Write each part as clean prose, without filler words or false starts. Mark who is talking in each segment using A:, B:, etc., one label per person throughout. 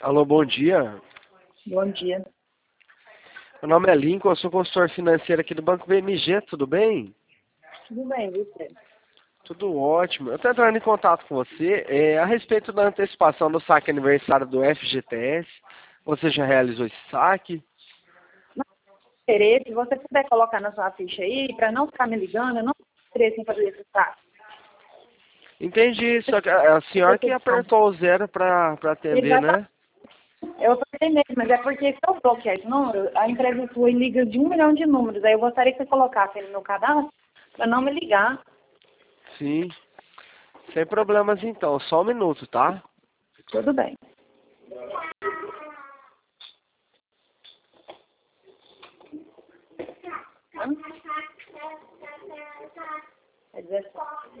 A: Alô, bom dia.
B: Bom dia.
A: Meu nome é Lincoln, eu sou consultor financeiro aqui do Banco BMG, tudo bem?
B: Tudo bem, você?
A: Tudo ótimo. Eu estou entrando em contato com você a respeito da antecipação do saque aniversário do FGTS. Você já realizou esse saque?
B: Se você puder colocar na sua ficha aí, para não ficar me ligando, eu não tenho interesse em fazer esse saco.
A: Entendi, só que a senhora que apertou o zero para atender, né?
B: Eu apertei mesmo, mas é porque se eu bloquear esse número, a empresa sua liga de 1 milhão de números. Aí eu gostaria que você colocasse ele no meu cadastro para não me ligar.
A: Sim, sem problemas então, só um minuto, tá?
B: Tudo bem. É 17.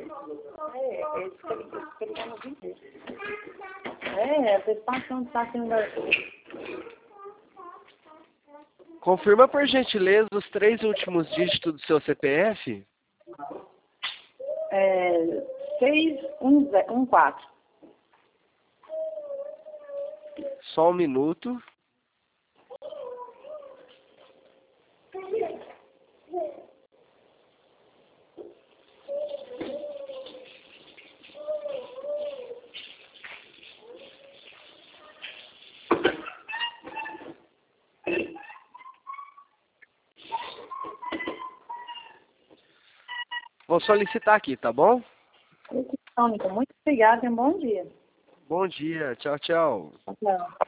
B: A antecipação do saque aniversário.
A: Confirma por gentileza os 3 últimos dígitos do seu CPF.
B: 6114.
A: Só um minuto. Vou solicitar aqui, tá bom?
B: Muito obrigada e um bom dia.
A: Bom dia, tchau, tchau.
B: Tchau.